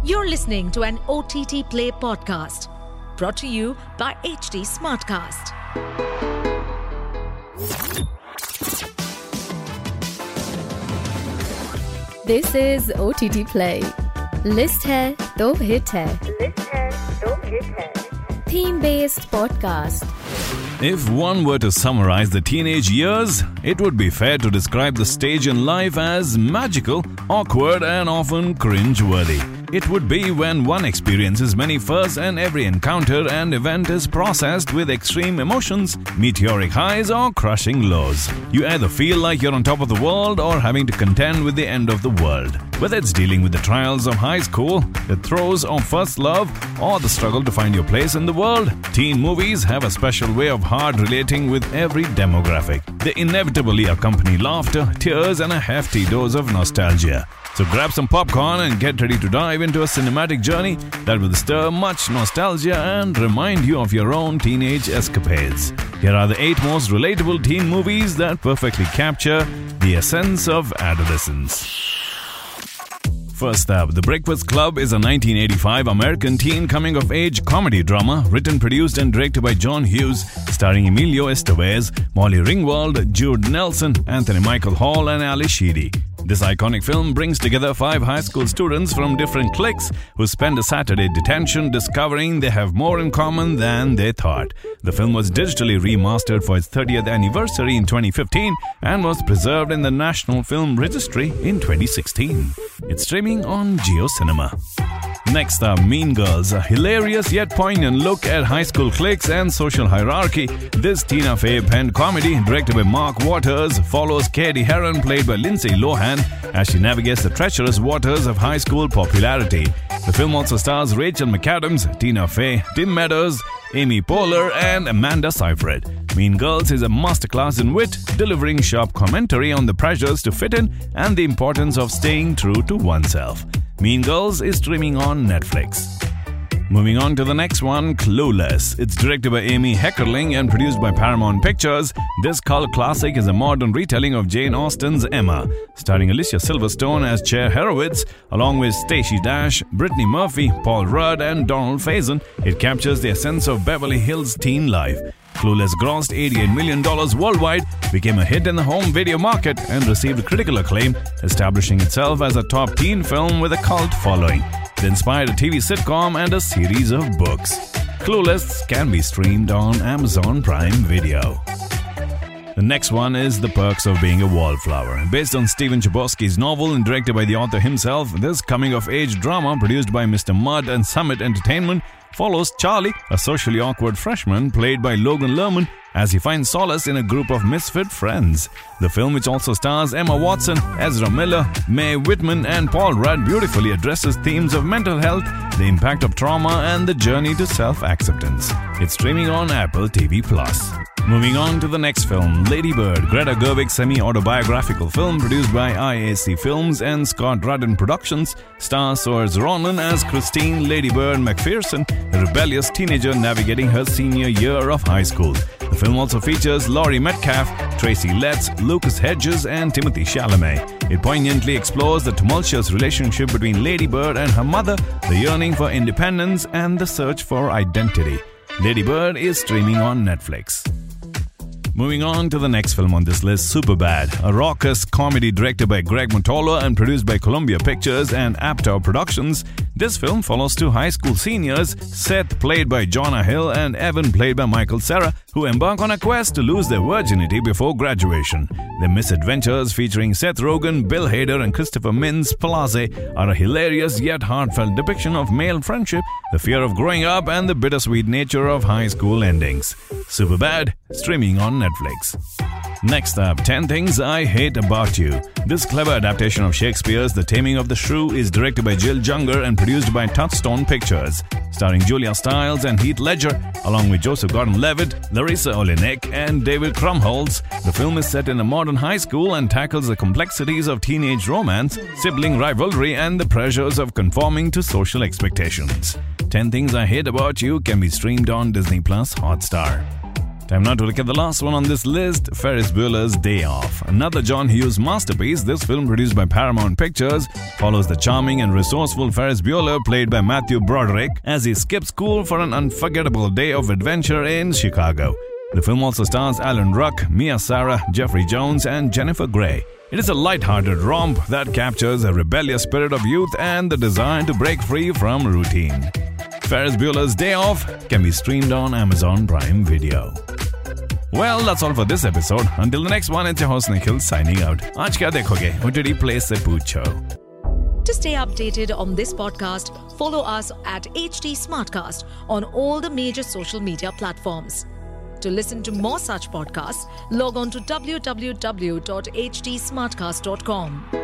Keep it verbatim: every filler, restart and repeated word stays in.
You're listening to an O T T Play podcast brought to you by H D Smartcast. This is O T T Play. List है तो hit है. List है तो hit है. Theme-based podcast. If one were to summarize the teenage years, it would be fair to describe the stage in life as magical, awkward, and often cringe-worthy. It would be when one experiences many firsts and every encounter and event is processed with extreme emotions, meteoric highs or crushing lows. You either feel like you're on top of the world or having to contend with the end of the world. Whether it's dealing with the trials of high school, the throes of first love, or the struggle to find your place in the world, teen movies have a special way of hard relating with every demographic. They inevitably accompany laughter, tears, and a hefty dose of nostalgia. So grab some popcorn and get ready to dive into a cinematic journey that will stir much nostalgia and remind you of your own teenage escapades. Here are the eight most relatable teen movies that perfectly capture the essence of adolescence. First up, The Breakfast Club is a nineteen eighty-five American teen coming-of-age comedy drama written, produced and directed by John Hughes, starring Emilio Estevez, Molly Ringwald, Jude Nelson, Anthony Michael Hall, and Ali Sheedy. This iconic film brings together five high school students from different cliques who spend a Saturday detention discovering they have more in common than they thought. The film was digitally remastered for its thirtieth anniversary in twenty fifteen and was preserved in the National Film Registry in twenty sixteen. It's streaming on JioCinema. Next up, Mean Girls, a hilarious yet poignant look at high school cliques and social hierarchy. This Tina Fey penned comedy, directed by Mark Waters, follows Katie Heron, played by Lindsay Lohan, as she navigates the treacherous waters of high school popularity. The film also stars Rachel McAdams, Tina Fey, Tim Meadows, Amy Poehler, and Amanda Seyfried. Mean Girls is a masterclass in wit, delivering sharp commentary on the pressures to fit in and the importance of staying true to oneself. Mean Girls is streaming on Netflix. Moving on to the next one, Clueless. It's directed by Amy Heckerling and produced by Paramount Pictures. This cult classic is a modern retelling of Jane Austen's Emma, starring Alicia Silverstone as Cher Horowitz, along with Stacey Dash, Brittany Murphy, Paul Rudd, and Donald Faison. It captures the essence of Beverly Hills teen life. Clueless grossed eighty-eight million dollars worldwide, became a hit in the home video market, and received critical acclaim, establishing itself as a top teen film with a cult following. It inspired a T V sitcom and a series of books. Clueless can be streamed on Amazon Prime Video. The next one is The Perks of Being a Wallflower. Based on Stephen Chbosky's novel and directed by the author himself, this coming-of-age drama, produced by Mister Mudd and Summit Entertainment, follows Charlie, a socially awkward freshman played by Logan Lerman, as he finds solace in a group of misfit friends. The film, which also stars Emma Watson, Ezra Miller, Mae Whitman, and Paul Rudd, beautifully addresses themes of mental health, the impact of trauma, and the journey to self-acceptance. It's streaming on Apple T V plus. Moving on to the next film, Lady Bird, Greta Gerwig's semi-autobiographical film produced by I A C Films and Scott Rudin Productions, stars Saoirse Ronan as Christine Lady Bird McPherson, a rebellious teenager navigating her senior year of high school. The film also features Laurie Metcalf, Tracy Letts, Lucas Hedges, and Timothy Chalamet. It poignantly explores the tumultuous relationship between Lady Bird and her mother, the yearning for independence, and the search for identity. Lady Bird is streaming on Netflix. Moving on to the next film on this list, Superbad, a raucous comedy directed by Greg Mottola and produced by Columbia Pictures and Apatow Productions. This film follows two high school seniors, Seth, played by Jonah Hill, and Evan, played by Michael Cera, who embark on a quest to lose their virginity before graduation. Their misadventures, featuring Seth Rogen, Bill Hader, and Christopher Mintz-Plasse, are a hilarious yet heartfelt depiction of male friendship, the fear of growing up, and the bittersweet nature of high school endings. Superbad, streaming on Netflix. Next up, ten Things I Hate About You. This clever adaptation of Shakespeare's The Taming of the Shrew is directed by Jill Junger and produced by Touchstone Pictures, starring Julia Stiles and Heath Ledger, along with Joseph Gordon-Levitt, Larissa Olenek, and David Krumholtz. The film is set in a modern high school and tackles the complexities of teenage romance, sibling rivalry, and the pressures of conforming to social expectations. ten Things I Hate About You can be streamed on Disney Plus Hotstar. Time now to look at the last one on this list, Ferris Bueller's Day Off. Another John Hughes masterpiece, this film produced by Paramount Pictures follows the charming and resourceful Ferris Bueller, played by Matthew Broderick, as he skips school for an unforgettable day of adventure in Chicago. The film also stars Alan Ruck, Mia Sara, Jeffrey Jones and Jennifer Grey. It is a light-hearted romp that captures a rebellious spirit of youth and the desire to break free from routine. Ferris Bueller's Day Off can be streamed on Amazon Prime Video. Well, that's all for this episode. Until the next one, it's your host Nikhil signing out. Aaj kya dekhoge? O T T Play se poocho. To stay updated on this podcast, follow us at H T Smartcast on all the major social media platforms. To listen to more such podcasts, log on to w w w dot h t smartcast dot com.